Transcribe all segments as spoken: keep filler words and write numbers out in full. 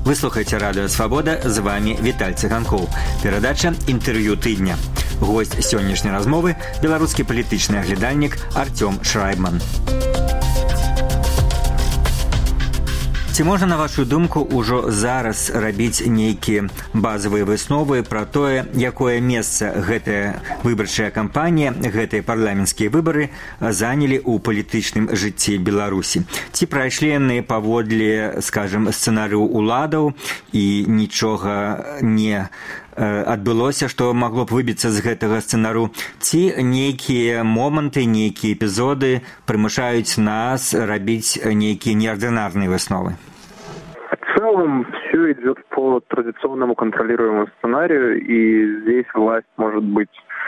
Вы слухаеце радыё Свабода, з вами Віталь Цыганкоў. Перадача інтэрв'ю тыдня. Госць сённяшняй размовы беларускі палітычны аглядальнік Артём Шрайбман. Ці можна, на вашу думку, ужо зараз рабіць нейкія базавыя высновы пра тое, якое месца гэтая выбарчая кампанія, гэтыя парламенцкія выбары занялі ў палітычным жыцці Беларусі? Ці прайшлі яны паводле, скажам, сцэнарыю уладаў і нічога не адбылося, што магло б выбіцца з гэтага сцэнару? Ці нейкія моманты, нейкія эпізоды прымушаюць нас рабіць нейкія неардынарныя высновы? В целом все идет по традиционному контролируемому сценарию, и здесь власть может быть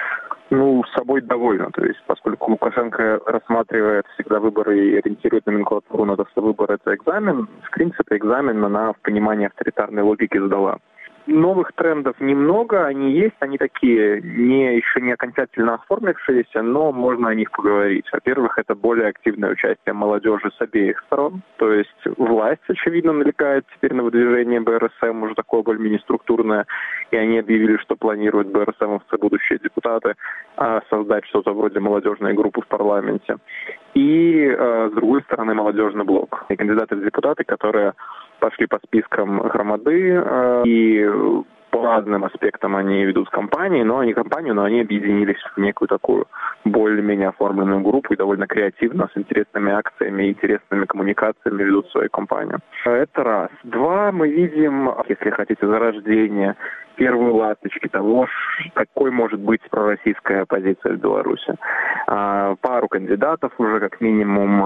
ну, собой довольна. То есть, поскольку Лукашенко рассматривает всегда выборы и ориентирует номенклатуру на то, что выбор — это экзамен, в принципе, экзамен она в понимании авторитарной логики сдала. Новых трендов немного, они есть, они такие, не, еще не окончательно оформившиеся, но можно о них поговорить. Во-первых, это более активное участие молодежи с обеих сторон, то есть власть, очевидно, налегает теперь на выдвижение БРСМ, уже такое более-менее структурное, и они объявили, что планируют БРСМовцы, будущие депутаты, создать что-то вроде молодежной группы в парламенте. И, с другой стороны, молодежный блок. И кандидаты в депутаты, которые пошли по спискам громады, и по разным аспектам они ведут кампании, но они кампанию, но они объединились в некую такую более-менее оформленную группу и довольно креативно, с интересными акциями, интересными коммуникациями ведут свою кампанию. Это раз. Два, мы видим, если хотите, зарождение, первые ласточки того, какой может быть пророссийская оппозиция в Беларуси. Пару кандидатов уже, как минимум,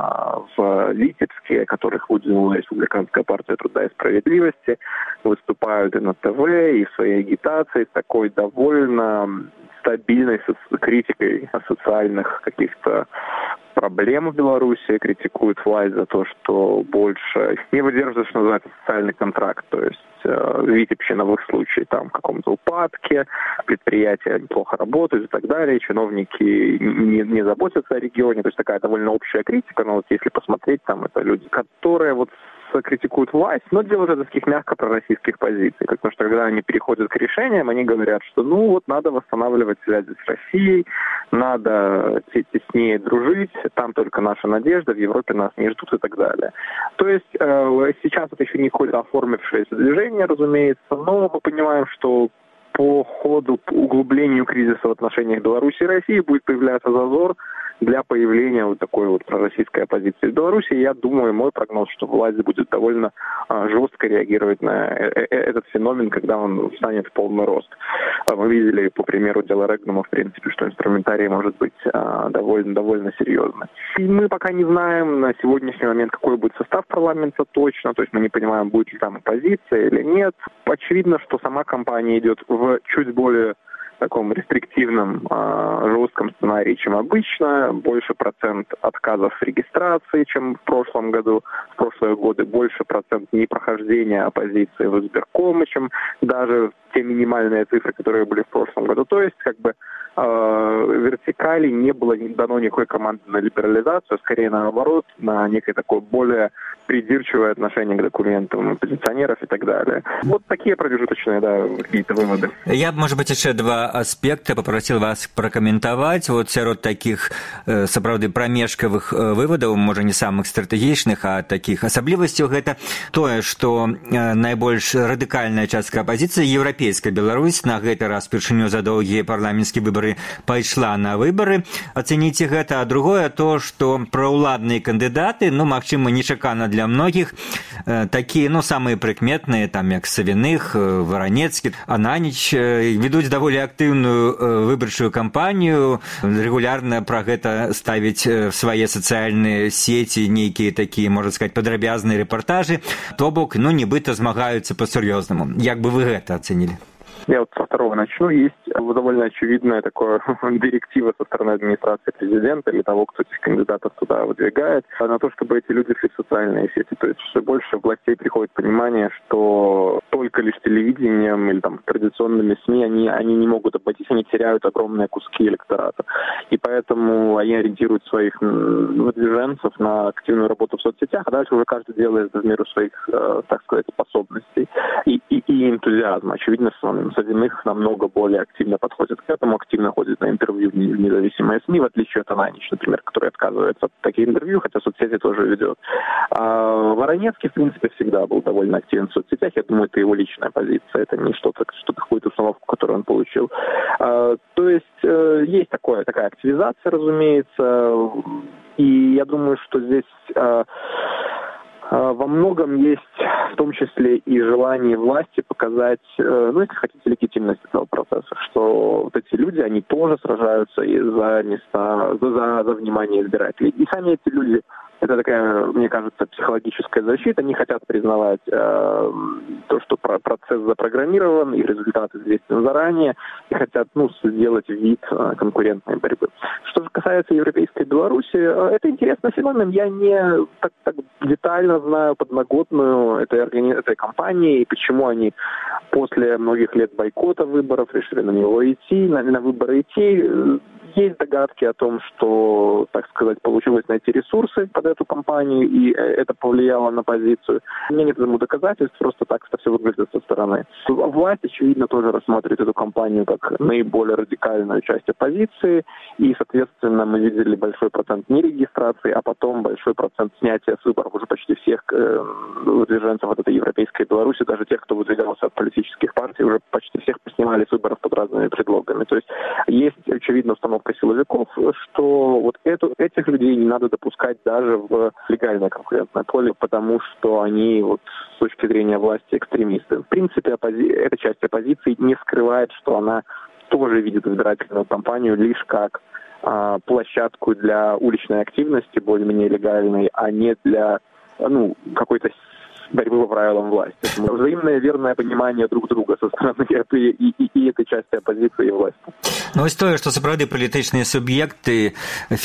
в Витебске, которых выдвинула Республиканская партия труда и справедливости, выступают и на ТВ, и в своей агитации с такой довольно стабильной критикой социальных каких-то проблем в Беларуси, критикуют власть за то, что больше не выдерживает, что называется, социальный контракт, то есть э, Витебщина в их случае там в каком-то упадке, предприятия плохо работают и так далее, чиновники не, не заботятся о регионе, то есть такая довольно общая критика, но вот если посмотреть, там это люди, которые вот критикуют власть, но делают это с таких мягко пророссийских позиций. Потому что когда они переходят к решениям, они говорят, что ну вот надо восстанавливать связи с Россией, надо теснее дружить, там только наша надежда, в Европе нас не ждут и так далее. То есть э, сейчас это еще не какое-то оформившееся движение, разумеется, но мы понимаем, что по ходу, по углублению кризиса в отношениях Беларуси и России будет появляться зазор для появления вот такой вот пророссийской оппозиции в Беларуси. Я думаю, мой прогноз, что власть будет довольно а, жестко реагировать на э- э- этот феномен, когда он встанет в полный рост. Мы видели, по примеру дела Регнума, в принципе, что инструментарий может быть а, довольно, довольно серьезный. И мы пока не знаем на сегодняшний момент, какой будет состав парламента точно, то есть мы не понимаем, будет ли там оппозиция или нет. Очевидно, что сама кампания идет в чуть более таком рестриктивном, жестком сценарии, чем обычно. Больше процент отказов в регистрации, чем в прошлом году. В прошлые годы больше процент непрохождения оппозиции в избиркомы, чем даже те минимальные цифры, которые были в прошлом году. То есть, как бы, э, вертикали не было дано никакой команды на либерализацию, скорее наоборот, на некое такое более придирчивое отношение к документам оппозиционеров и так далее. Вот такие промежуточные, да, какие-то выводы. Я, может быть, еще два аспекта попросил вас прокомментовать. Вот сярод таких, э, сапраўды, прамежкавых э, выводаў, можа, не самых стратэгічных, а таких асаблівасцяў, гэта тое, што э, найбольш радыкальная частка апозіцыі, еўрапейская Беларусь, на гэты раз упершыню за доўгія парламенцкія выбары пайшла на выбары. Ацэніце гэта. А другое то, што праўладныя кандыдаты, ну, магчыма, нечакана для многіх, э, такія, ну, самыя прыкметныя, там, як Савіных, э, Варанецкі, Ананіч, э, ведуць даволі актыўную э, выбарчую кампанію, рэгулярна пра гэта ставіць э, свае сацыяльныя сеці, нейкія такія, можна сказаць, падрабязныя рэпартажы, то бок, ну, нібыта змагаюцца па-сур'ёзнаму. Як бы вы гэта ацэнілі? Я вот со второго начну. Есть довольно очевидная такая директива со стороны администрации президента или того, кто этих кандидатов туда выдвигает, на то, чтобы эти люди шли в социальные сети. То есть все больше властей приходит понимание, что только лишь телевидением или там традиционными СМИ они, они не могут обойтись, они теряют огромные куски электората. И поэтому они ориентируют своих выдвиженцев на активную работу в соцсетях, а дальше уже каждый делает в меру своих, так сказать, способностей и, и, и энтузиазма. Очевидно, что Садиных намного более активно подходит к этому, активно ходит на интервью в независимые СМИ, в отличие от Ананич, например, который отказывается от таких интервью, хотя соцсети тоже ведет. А Воронецкий, в принципе, всегда был довольно активен в соцсетях. Я думаю, это его личная позиция, это не что-то, что-то какую-то установку, которую он получил. А, то есть есть такое, такая активизация, разумеется, и я думаю, что здесь... Во многом есть в том числе и желание власти показать, ну, если хотите, легитимность этого процесса, что вот эти люди, они тоже сражаются и за места, за, за внимание избирателей. И сами эти люди, это такая, мне кажется, психологическая защита, они хотят признавать э, то, что процесс запрограммирован, и результат известен заранее, и хотят, ну, сделать вид э, конкурентной борьбы. Что же касается Европейской Беларуси, э, это интересный феномен, я не так, так детально знаю подноготную этой, органи... этой кампании, и почему они после многих лет бойкота выборов решили на него идти, на, на выборы идти. Есть догадки о том, что, так сказать, получилось найти ресурсы под эту кампанию, и это повлияло на позицию. У меня нет этому доказательств, просто так это все выглядит со стороны. Власть, очевидно, тоже рассматривает эту кампанию как наиболее радикальную часть оппозиции, и, соответственно, мы видели большой процент нерегистрации, а потом большой процент снятия с выборов уже почти всех э, выдвиженцев от этой европейской Беларуси, даже тех, кто выдвигался от политических партий, уже почти всех поснимали с выборов под разными предлогами. То есть есть, очевидно, установка силовиков, что вот эту, этих людей не надо допускать даже в легальное конкурентное поле, потому что они вот с точки зрения власти экстремисты. В принципе, оппози... эта часть оппозиции не скрывает, что она тоже видит избирательную кампанию лишь как а, площадку для уличной активности, более-менее легальной, а не для, ну, какой-то борьбы по правилам власти. Взаимное верное понимание друг друга со стороны и, и, и, і этой части оппозиции и власти. Ну, ось тое, што сапраўды палітычныя суб'екты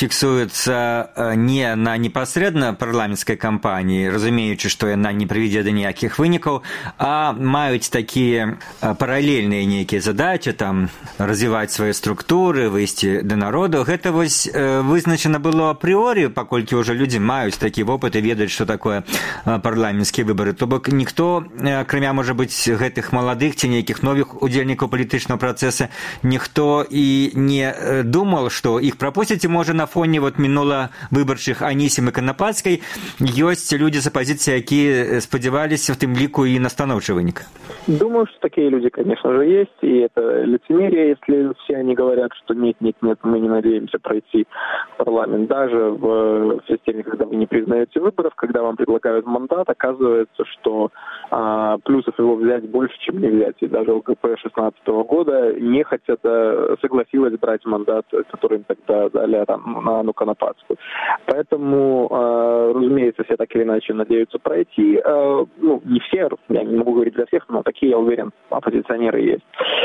фіксуюцца не на непасрэдна парламенцкай кампаніі, разумеючы, што яна не прывядзе да ніякіх вынікаў, а маюць такія паралельныя нейкія задачы, там, развіваць свае структуры, выйсці да народу. Гэта вось вызначана было апрыорі, паколькі ўжо людзі маюць такі вопыт і ведаюць, што такое парламенцкія выбары. То бок ніхто, акрамя, можа быць, гэтых маладых ці нейкіх новых удзельнікаў палітычнага працэса, ніхто і не думал, што іх прапусцяць, і можа на фоне вот мінула выбарчых Анісім і Канапацкай ёсць людзі з апозіцыі, якія спадзяваліся в тым ліку і на станоўчы вынік. Думаю, что такие люди, конечно же, есть, и это лицемерие, если все они говорят, что нет, нет, нет, мы не надеемся пройти парламент. Даже в системе, когда вы не признаете выборов, когда вам предлагают мандат, оказывается, что а, плюсов его взять больше, чем не взять. И даже ЛКП шестнадцатого года нехотя согласилась брать мандат, который им тогда дали там, на Анну Конопадскую. Поэтому, а, разумеется, все так или иначе надеются пройти. А, ну, не все, я не могу говорить для всех, но такие, я уверен, оппозиционеры есть.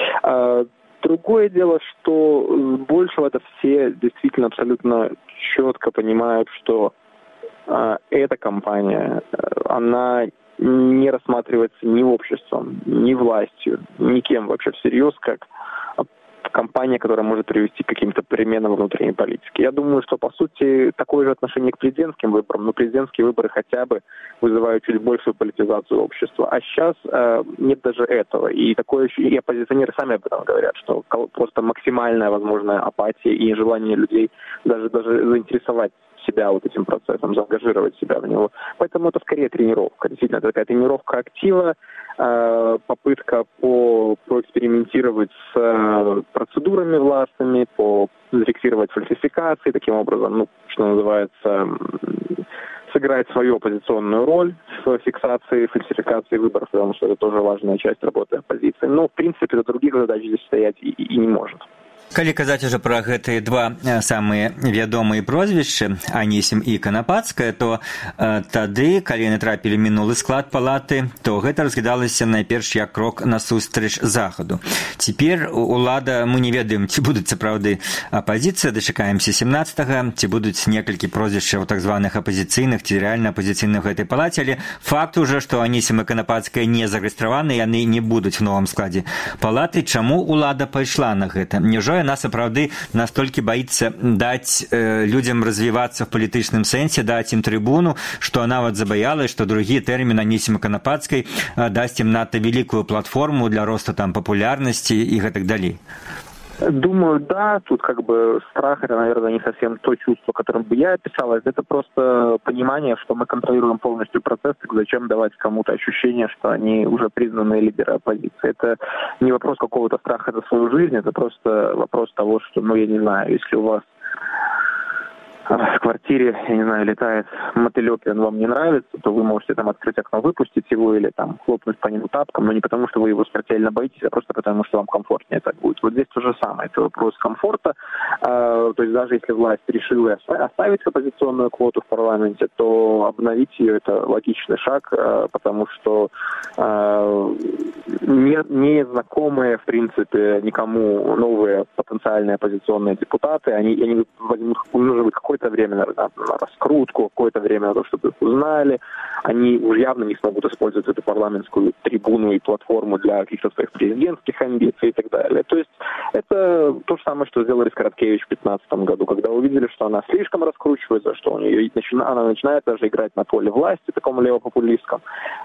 А, другое дело, что большего это все действительно абсолютно четко понимают, что а, эта кампания, она не рассматривается ни обществом, ни властью, никем вообще всерьез, как кампания, которая может привести к каким-то переменам во внутренней политике. Я думаю, что, по сути, такое же отношение к президентским выборам, но президентские выборы хотя бы вызывают чуть большую политизацию общества. А сейчас э, нет даже этого. И такое и оппозиционеры сами об этом говорят, что просто максимальная возможная апатия и нежелание людей даже, даже заинтересовать себя вот этим процессом, заангажировать себя в него. Поэтому это скорее тренировка. Действительно, это такая тренировка актива, э, попытка по, поэкспериментировать с э, процедурами властными, по зафиксировать фальсификации, таким образом, ну, что называется, сыграть свою оппозиционную роль в фиксации, фальсификации выборов, потому что это тоже важная часть работы оппозиции. Но, в принципе, до других задач здесь стоять и, и не может. Калі казаць уже пра гэтыя два самыя вядомыя прозвішчы Анісім і Канапацкая, то э, тады, калі яны трапілі мінулы склад палаты, то гэта разглядалася найперш як крок насустрач захаду. Цяпер улада, мы не ведаем, ці будуць сапраўды апазіцыя, дачакаемся семнаццатага, ці будуць некалькі прозвішчаў так званых апазіцыйных ці рэальна апазіцыйных у гэтай палаце, але факт уже, што Анісім і Канапацкая не зарэгістраваны, яны не будуць в новым складзе палаты. Чаму улада пайшла на гэта? Няўжо яна сапраўды настолькі баіцца даць э, людзям развівацца в палітычным сэнсе, даць ім трыбуну, што нават забаялась, што другі тэрмін Анісіма Канапацкай э, дасць ім надта вялікую платформу для росту там папулярнасці і гэтак далей. Думаю, да, тут как бы страх, это, наверное, не совсем то чувство, которым бы я описала. Это просто понимание, что мы контролируем полностью процесс, так зачем давать кому-то ощущение, что они уже признанные лидеры оппозиции. Это не вопрос какого-то страха за свою жизнь, это просто вопрос того, что, ну, я не знаю, если у вас в квартире, я не знаю, летает мотылек, и он вам не нравится, то вы можете там открыть окно, выпустить его или там хлопнуть по нему тапком, но не потому, что вы его смертельно боитесь, а просто потому, что вам комфортнее так будет. Вот здесь то же самое. Это вопрос комфорта. То есть даже если власть решила оставить оппозиционную квоту в парламенте, то обновить ее – это логичный шаг, потому что незнакомые, в принципе, никому новые потенциальные оппозиционные депутаты, они, они возьмут, нужно будет какое-то время на, на, на раскрутку, какое-то время на то, чтобы их узнали. Они уже явно не смогут использовать эту парламентскую трибуну и платформу для каких-то своих президентских амбиций и так далее. То есть это то же самое, что сделали Скороткевич в две тысячи пятнадцатом году, когда увидели, что она слишком раскручивается, что у нее начина, она начинает даже играть на поле власти, таком левопопулистском.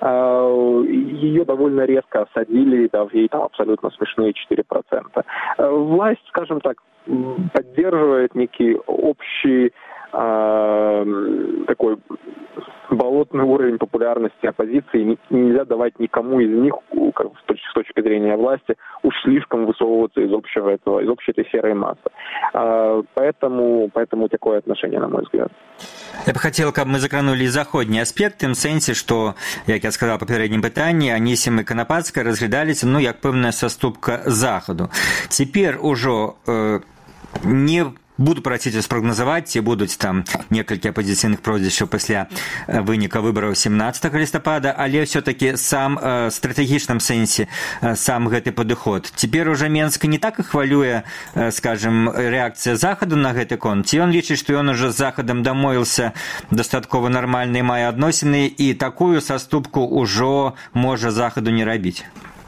Ее довольно резко осадили, дав ей там абсолютно смешные четыре процента. Власть, скажем так, поддерживает некий общий э, такой болотный уровень популярности оппозиции. Нельзя давать никому из них, как, с, точки, с точки зрения власти, уж слишком высовываться из общего этого, из общей этой серой массы. Э, поэтому, поэтому такое отношение, на мой взгляд. Я бы хотел, каб мы закранули заходні аспект, тым сэнсе, што, як я сказаў па папярэднім пытанні, Анісім і Канапацкая разглядаліся, ну, як пэўная саступка захаду. Цяпер ужо э, не буду прасіць спрагназаваць, ці будуць там некалькі апозіцыйных прозвішчаў пасля выніка выбараў семнаццатага лістапада, але ўсё-такі сам э, стратэгічным сэнсе э, сам гэты падыход. Цяпер уже Менск не так і хвалюе, э, скажем, рэакцыя захаду на гэты конт. Ці ён лічыць, што ён уже з захадам дамовіўся дастаткова нармальна і мае адносіны, і такую саступку ўжо можа захаду не рабіць?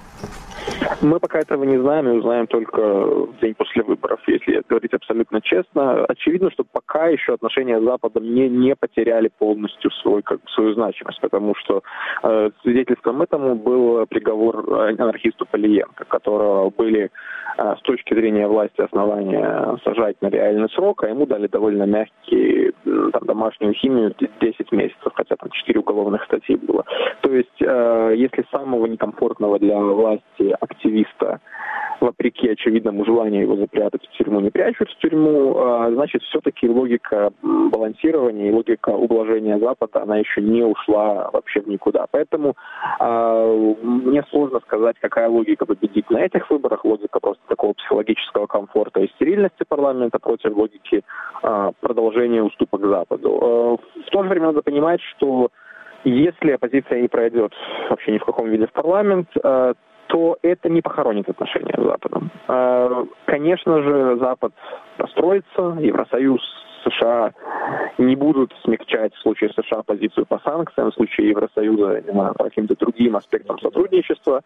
Мы пока этого не знаем и узнаем только в день после выборов, если говорить абсолютно честно. Очевидно, что пока еще отношения с Западом не, не потеряли полностью свой, как, свою значимость, потому что э, свидетельством этому был приговор анархисту Полиенко, которого были э, с точки зрения власти основания сажать на реальный срок, а ему дали довольно мягкий там, домашнюю химию десять месяцев, хотя там четыре уголовных статьи было. То есть, э, если самого некомфортного для власти активиста, вопреки очевидному желанию его запрятать в тюрьму, не прячут в тюрьму, значит, все-таки логика балансирования и логика ублажения Запада, она еще не ушла вообще в никуда. Поэтому э, мне сложно сказать, какая логика победит на этих выборах. Логика просто такого психологического комфорта и стерильности парламента против логики э, продолжения уступок Западу. Э, в то же время надо понимать, что если оппозиция не пройдет вообще ни в каком виде в парламент, э, то это не похоронит отношения с Западом. Конечно же, Запад расстроится, Евросоюз, США не будут смягчать в случае США позицию по санкциям, в случае Евросоюза, не знаю, по каким-то другим аспектам сотрудничества.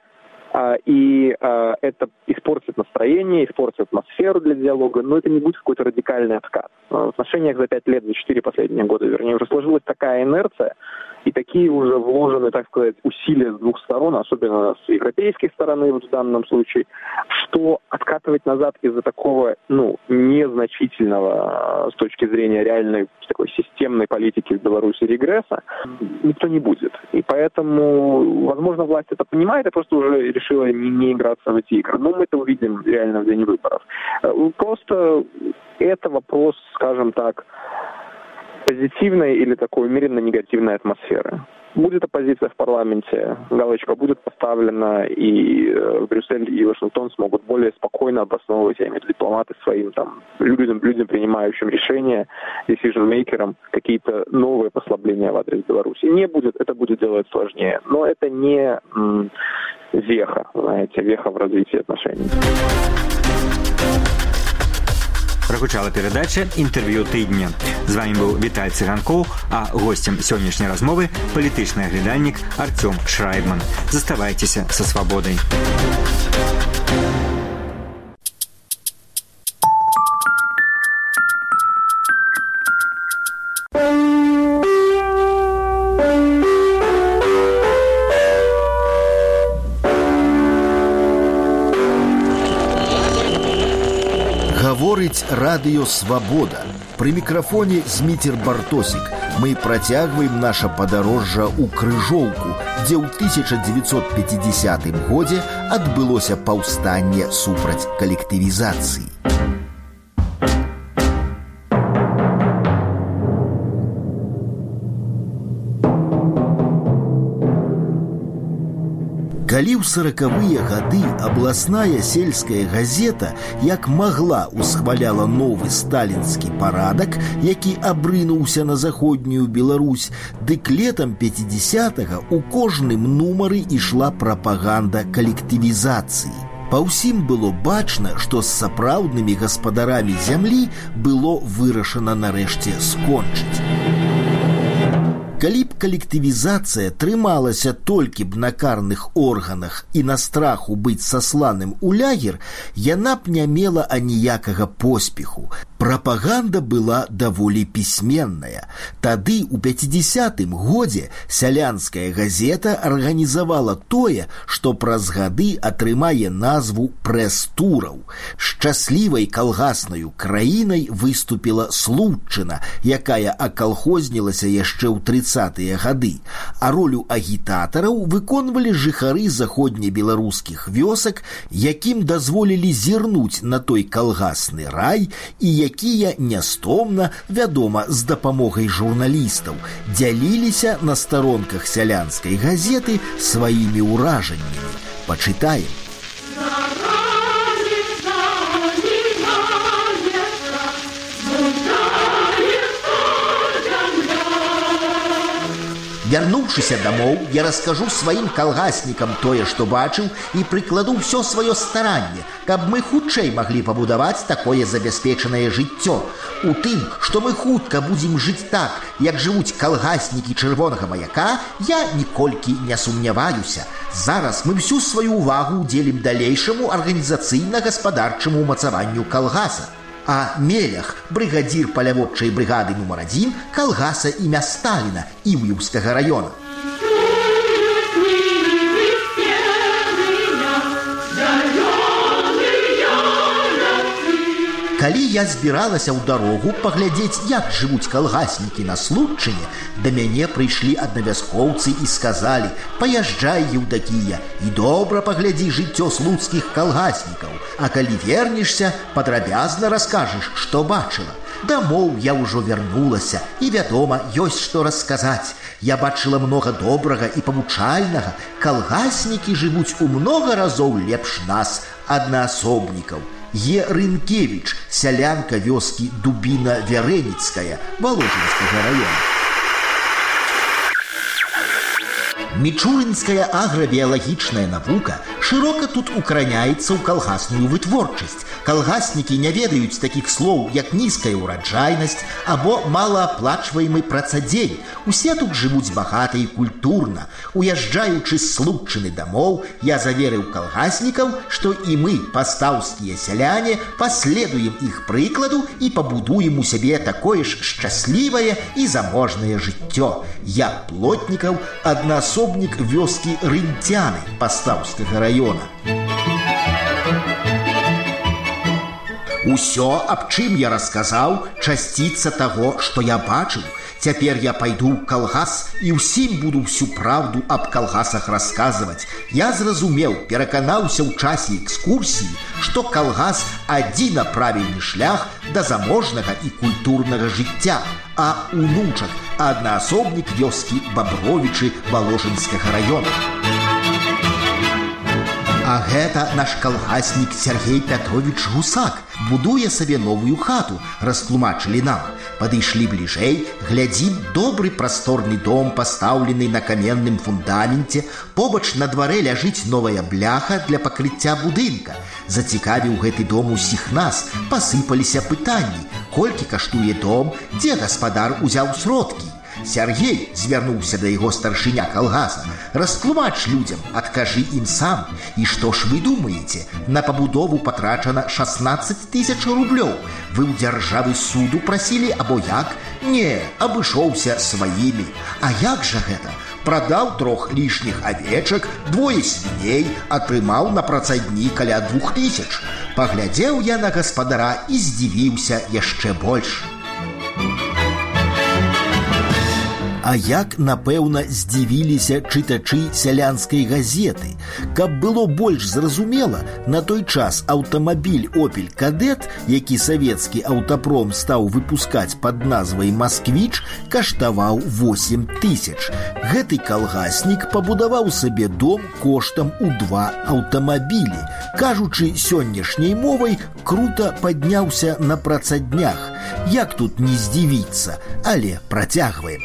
И это испортит настроение, испортит атмосферу для диалога, но это не будет какой-то радикальный откат. В отношениях за пять лет, за четыре последние года, вернее, уже сложилась такая инерция, и такие уже вложены, так сказать, усилия с двух сторон, особенно с европейской стороны вот в данном случае, что откатывать назад из-за такого, ну, незначительного с точки зрения реальной такой системной политики в Беларуси регресса никто не будет. И поэтому, возможно, власть это понимает и просто уже решила не, не играться в эти игры. Но мы это увидим реально в день выборов. Просто это вопрос, скажем так, позитивной или такой умеренно негативной атмосферы. будет оппозиция в парламенте, галочка будет поставлена, и Брюссель и Вашингтон смогут более спокойно обосновывать, я имею в виду дипломаты, своим там людям, людям, принимающим решения, decision-мейкерам, какие-то новые послабления в адрес Беларуси. Не будет, это будет делать сложнее. Но это не м, веха, знаете, веха в развитии отношений. Прагучала перадача «Інтэрв'ю тыдня». З вами быў Віталь Цыганкоў, а госцем сённяшняй размовы палітычны аглядальнік Артём Шрайбман. Заставайцеся са свабодай. Гаворыць радыё «Свабода». Пры мікрафоне Зміцер Бартосік. Мы працягваем наша падарожжа ў Крыжоўку, дзе ў тысяча дзевяцьсот пяцідзясятым годзе адбылося паўстанне супраць калектывізацыі. Калі ў саракавыя гады абласная сельская газета як магла усхваляла новы сталінскі парадак, які абрынуўся на заходнюю Беларусь, дык летам пяцідзясятага ў кожным нумары ішла прапаганда калектывізацыі. Па ўсім было бачна, што з сапраўднымі гаспадарамі зямлі было вырашана нарэшце скончыць. Калі б калектывізацыя трымалася толькі б на карных органах і на страху быць сасланым у лагер, яна б не мела аніякага поспеху. Прапаганда была даволі пісьменная. Тады, у пяцідзясятым годзе, сялянская газета арганізавала тое, што праз гады атрымае назву прэс-тураў. Шчаслівай калгаснаю краінай выступіла Случчына, якая акалхознілася яшчэ ў трыццатыя гады, а ролю агітатараў выконвалі жыхары заходнебеларускіх вёсак, якім дазволілі зірнуць на той калгасны рай і якія нястомна, вядома, з дапамогай журналістаў, дзяліліся на старонках сялянскай газеты сваімі ўражаннямі. Пачытаем. Вярнуўшыся дамоў, я раскажу сваім калгаснікам тое, што бачыў, і прыкладу ўсё сваё старанне, каб мы хутчэй маглі пабудаваць такое забяспечанае жыццё. У тым, што мы хутка будзем жыць так, як жывуць калгаснікі чырвонага маяка, я ніколькі не сумняваюся. Зараз мы всю сваю ўвагу ўдзелім далейшаму арганізацыйна-гаспадарчаму ўмацаванню калгаса. А Мелях, брыгадзір паляводчай брыгады нумар адзін калгаса імя Сталіна Іўеўскага раёна. Калі я збіралася ў дарогу паглядзець, як жывуць калгаснікі на Случчыне, да мяне прыйшлі аднавяскоўцы і сказалі: «Паязджай, Еўдакія, і добра паглядзі жыццё слуцкіх калгаснікаў, а калі вернешся, падрабязна раскажаш, што бачыла». Дамоў я ўжо вярнулася, і, вядома, ёсць што расказаць. Я бачыла многа добрага і павучальнага. Калгаснікі жывуць у многа разоў лепш нас, аднаасобнікаў. Е. Рынкевіч, сялянка вёскі Дубіна-Вярэніцкая, Воложынскага раёна. Мічурынская аграбіялагічная навука шырока тут укараняецца ў калгасную вытворчасць. Калгаснікі не ведаюць такіх слоў, як нізкая ўраджайнасць або малааплачваемы працадзень. Усе тут жывуць багата і культурна. Уязджаючы з Случчыны дамоў, я заверыў калгаснікаў, што і мы, пастаўскія сяляне, паследуем іх прыкладу і пабудуем у сябе такое ж шчаслівае і заможнае жыццё. Я Плотнікаў, аднаасобнік вёскі Рынцяны Пастаўскага раёна. Усё, аб чым я расказаў, часціца таго, што я бачыў. Цяпер я пайду ў калгас і ўсім буду ўсю праўду аб калгасах расказваць. Я зразумеў, пераканаўся ў часе экскурсіі, што калгас адзіна правільны шлях да заможнага і культурнага жыцця, а унучак аднаасобнік вёскі Бабровічы Воложынскага раёна. А гэта наш калгаснік Сергей Пятрович Гусак будуе сабе новую хату, растлумачылі нам. Падышлі бліжэй, глядзім, добры прасторны дом, пастаўлены на каменным фундаменце. Побач на дварэ ляжыць новая бляха для пакрыцця будынка. Зацікавіў гэты дом усіх нас, пасыпаліся пытанні: колькі каштуе дом, дзе гаспадар узяў сродкі. Сергей звярнуўся да яго старшыня калгаса: растлумач людзям, адкажы ім сам. І што ж вы думаеце, на пабудову патрачана шаснаццаць тысяч рублёў. Вы ў дзяржавы суду прасілі або як? Не, абышоўся сваімі. А як жа гэта? Прадаў трох лішніх авечак, двое свіней, атрымаў на працадні каля двух тысяч. Паглядзеў я на гаспадара і здзівіўся яшчэ больш. А як, напэўна, здзівіліся чытачы сялянскай газеты. Каб было больш зразумела, на той час аўтамабіль «Опель Кадэт», які савецкі аўтапром стаў выпускаць пад назвай «Масквіч», каштаваў восем тысяч. Гэты калгаснік пабудаваў сабе дом коштам у два аўтамабілі. Кажучы сённяшняй мовай, крута падняўся на працаднях. Як тут не здзівіцца, але працягваем.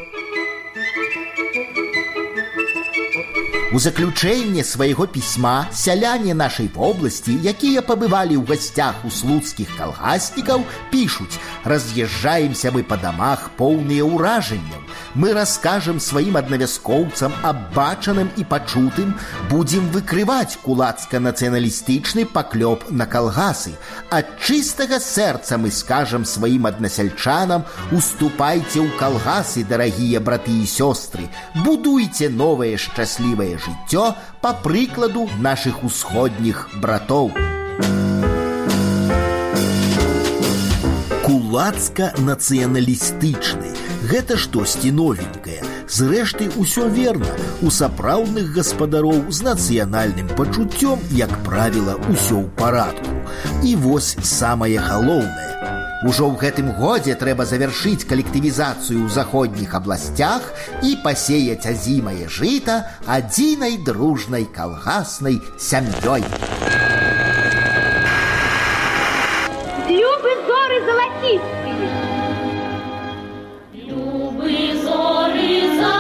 У заключэнне свайго пісьма сяляне нашай вобласці, якія пабывалі ў гасцях у слуцкіх калгаснікаў, пішуць: раз'язджаемся мы па дамах поўныя ўражанняў. Мы раскажам сваім аднавяскоўцам аб бачаным і пачутым, будзем выкрываць кулацка-нацыяналістычны паклёп на калгасы. Ад чыстага сэрца мы скажам сваім аднасяльчанам: уступайце ў калгасы, дарагія браты і сёстры, будуйце новае шчаслівае жыццё па прыкладу нашых усходніх братоў. Кулацка-нацыяналістычны – гэта штосьці новенькае. Зрэшты, усё верна. У сапраўдных гаспадароў з нацыянальным пачуццём, як правіла, усё ў парадку. І вось самае галоўнае. Ужо ў гэтым годзе трэба завяршыць калектывізацыю ў заходніх абласцях і пасеяць азімае жыта адзінай дружнай калгаснай сям'ёй. Любы зоры залацістыя. Любы зоры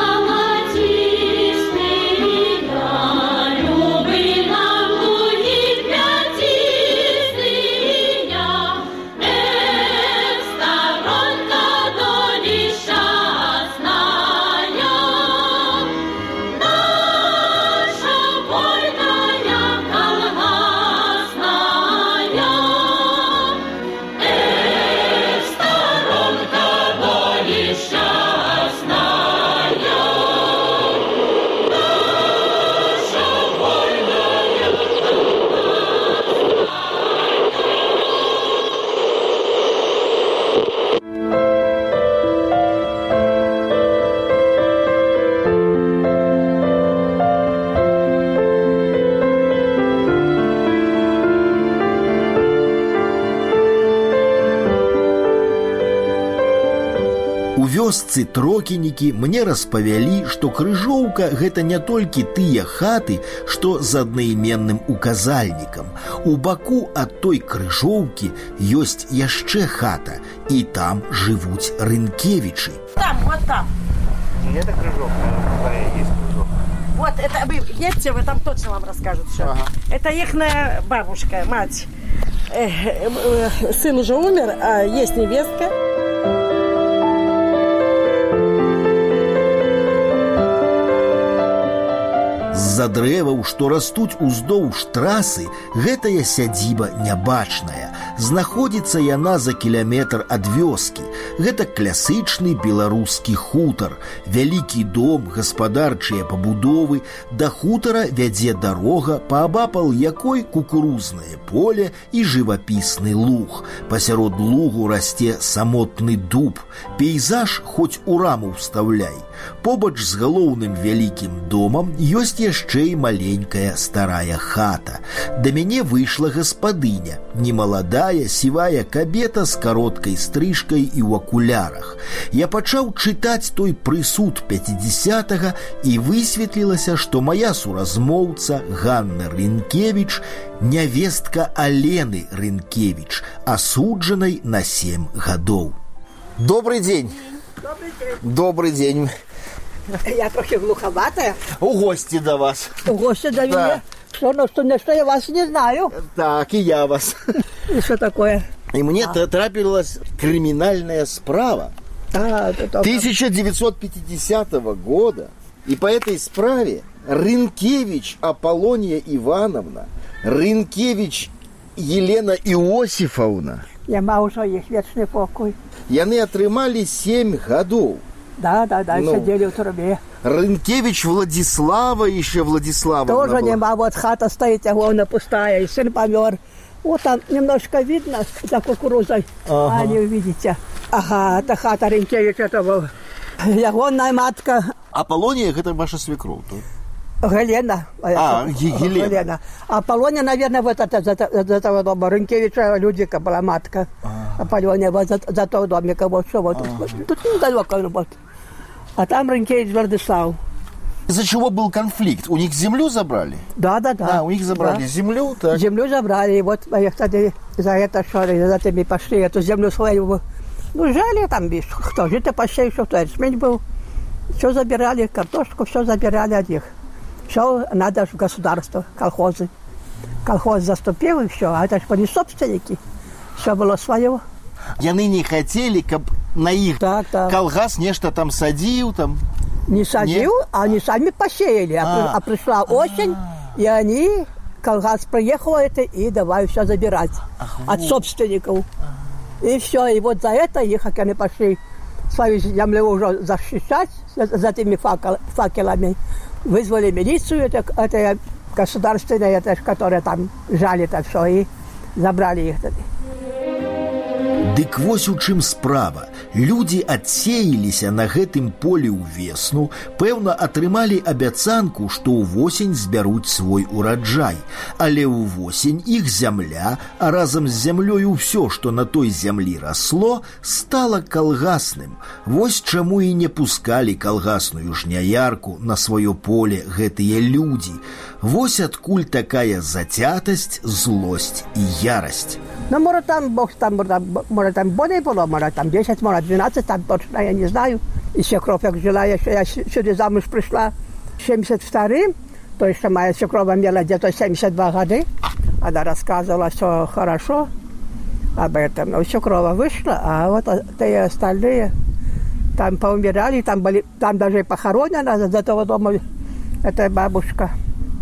залацістыя, любы нам луні пляцістыя, эх, сторонка долі шчасная, наша вольная калгасная. Эх, сторонка долі шчасная, наша вольная У вёсцы Трокінікі мне распавялі, што крыжоўка – гэта не толькі тыя хаты, што з аднайменным указальнікам. У баку ад той крыжоўкі ёсць яшчэ хата, і там жывуць Рынкевічы. Там, вот там. Не это крыжовка, а есть крыжовка. Вот это вы едьте, вы там точно вам расскажут все. Ага. Это ихная бабушка, мать. Э, э, э, сын уже умер, а есть невестка. З-за дрэваў, што растуць уздоўж трасы, гэтая сядзіба нябачная. Знаходзіцца яна за кіляметр ад вёскі. Гэта класычны беларускі хутар. Вялікі дом, гаспадарчыя пабудовы. Да хутара вядзе дарога, паабапал якой кукурузнае поле і жывапісны луг. Пасярод лугу расце самотны дуб. Пейзаж хоць у раму вставляй. Побач з галоўным вялікім домам ёсць яшчэ і маленькая старая хата. Да мяне выйшла гаспадыня, немаладая сівая кабета з кароткай стрыжкай і ў акулярах. Я пачаў чытаць той прысуд пяцідзясятага і высветлілася, што моя суразмоўца Ганна Рынкевіч нявестка Алены Рынкевіч, асуджанай на сем гадоў. Добрый день. Добрый день. Добрый день. Я трохи глуховатая. У гости до вас. У гости до меня. Да. Что, ну, что, что я вас не знаю. Так, и я вас. И что такое? И мне а. трапилась криминальная справа а, тысяча девятьсот пятидесятого года. И по этой справе Рынкевич Аполлония Ивановна, Рынкевич Елена Иосифовна, я маўжа іх вечны покой. Яны атрымалі семь гадоў. Да, да, да, ну, сидели в трубе. Рынкевич Владислава еще Владиславовна тоже была. нема, вот хата стоит, огромная пустая, и сын помер. Вот там немножко видно за кукурузой, ага. А не увидите. Ага, это хата Рынкевича, это был. Ягонная матка. Аполлония, это ваша свекровь, да? Галена. А, Елена. Елена. Аполлония, наверное, вот это, за, за этого дома. Рынкевича Людвика была матка. А. Аполлония вот за, за того домика. Вот что вот. А. Тут недалеко. Вот. А там Рынкевич Владислав. Из-за чего был конфликт? У них землю забрали? Да, да, да. А, у них забрали да. землю? Так. Землю забрали. И вот я, кстати, за это, что за этими пошли, эту землю свою. Ну, жали там, кто жито посеял, что кто смень был. Все забирали, картошку, все забирали от них. Все надо в государство, колхозы. Колхоз заступил, и все. А это же были собственники. Все было свое. Яны не хотели, каб на их так, так. колгас нечто там садил, там... Не садил, не? А они сами посеяли. А, а, а пришла а, осень, а. И они, колгас приехал это, и давай все забирать. Ах, от вот. Собственников. Ага. И все. И вот за это их, как они пошли свою землю уже защищать, за, за этими факел, факелами, вызвали милицию, это, это государственная, это, которая там жали это все, и забрали их. Дык вось у чым справа. Людзі адсеяліся на гэтым полі ўвесну, пэўна, атрымалі абяцанку, што ўвосень збяруць свой ураджай. Але ўвосень іх зямля, а разам з зямлёю ўсё, што на той зямлі расло, стала калгасным. Вось чаму і не пускалі калгасную жняярку на сваё поле гэтыя людзі. Вось адкуль такая зацятасць, злосць і ярасць. Ну, может, там, бог, там, может, там более было, может, там десять, может, двенадцать, там точно, я не знаю. И свекровь, как жила, я, я сюда замуж пришла в семьдесят втором, то есть моя свекровь имела где-то семьдесят два года. Она рассказывала все хорошо об этом. Но свекровь вышла, а вот те остальные там поумирали, там, были, там даже похоронена за этого дома эта бабушка.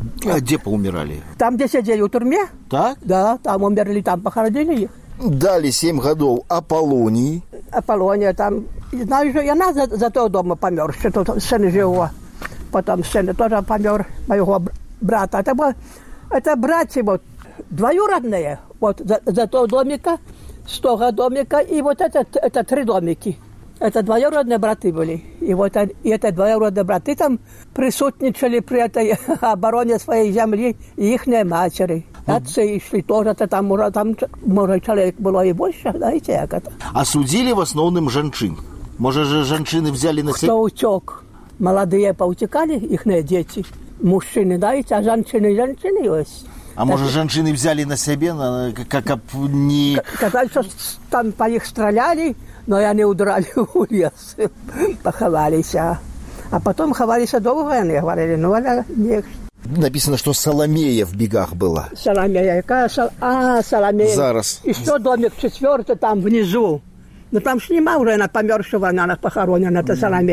А где поумирали? Там, где сидели в тюрьме. Так? Да, там умерли, там похоронили их. Дали семь годов Аполлонии. Аполлония там, знаю, что и она за, за того дома помер, что тут сын живо. Потом сын тоже помер, моего брата. Это, было, это братья вот, двоюродные, вот за, за того домика, с того домика, и вот это, это три домики. Это двоюродные браты были. И вот и это двоюродные браты там присутствовали при этой обороне своей земли, и их матери. Отцы шли тоже, там, может, там, может, человек было и больше, знаете, как это. А судили в основном женщин? Может, же женщины взяли на себя? Кто утек? Молодые поутекали, их дети. Мужчины, знаете, а женщины, женщины есть. А так, может, женщины взяли на себя, как, как не... Сказали, что там по них стреляли, но они удрали в лес, поховались. А, а потом ховались долго, они говорили, ну, она не... Написано, что Соломея в бегах была. Соломея, какая Сол... А, Соломея. Зараз. Еще домик четвертый там внизу. Но там ж нема уже, она помершего, она похоронена, это Соломея.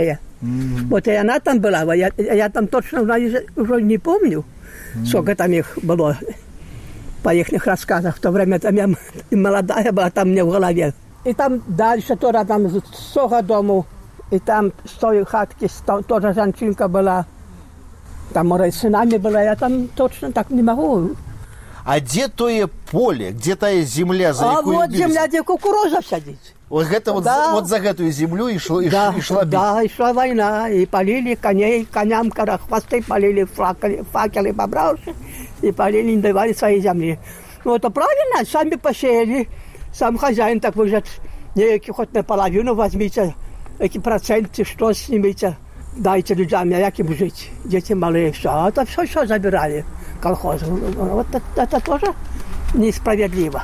Mm-hmm. Вот и она там была. Я, я там точно уже не помню, mm-hmm. сколько там их было по их рассказах. В то время там я молодая была, там мне в голове. И там дальше тоже там с того дому, и там с той хатки тоже женщинка была. Там, может, с нами была, я там точно так не могу. А где тое поле, где тая земля, за а якую вот бились? Земля, где кукуруза сядет. Вот, гэта, вот, да. вот за гэтую землю и, шло, и, да, и шла бить. Да, и шла война, и полили коней, коням, когда хвосты полили, факелы, факелы побрался, и полили, не давали своей земли. Ну, это правильно, сами посеяли, сам хозяин так выжат, некий хоть наполовину возьмите, эти проценты, что снимите, дайте людям, а як им жить, дети малые, все, а это все, все забирали колхозы. Вот это, это тоже несправедливо.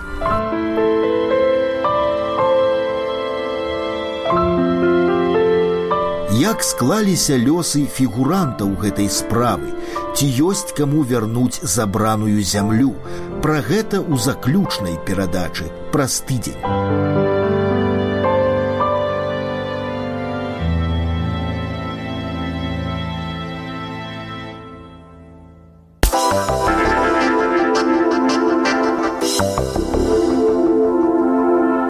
Як склаліся лёсы фігурантаў гэтай справы? Ці ёсць каму вярнуць забраную зямлю? Пра гэта ў заключнай перадачы праз тыдзень.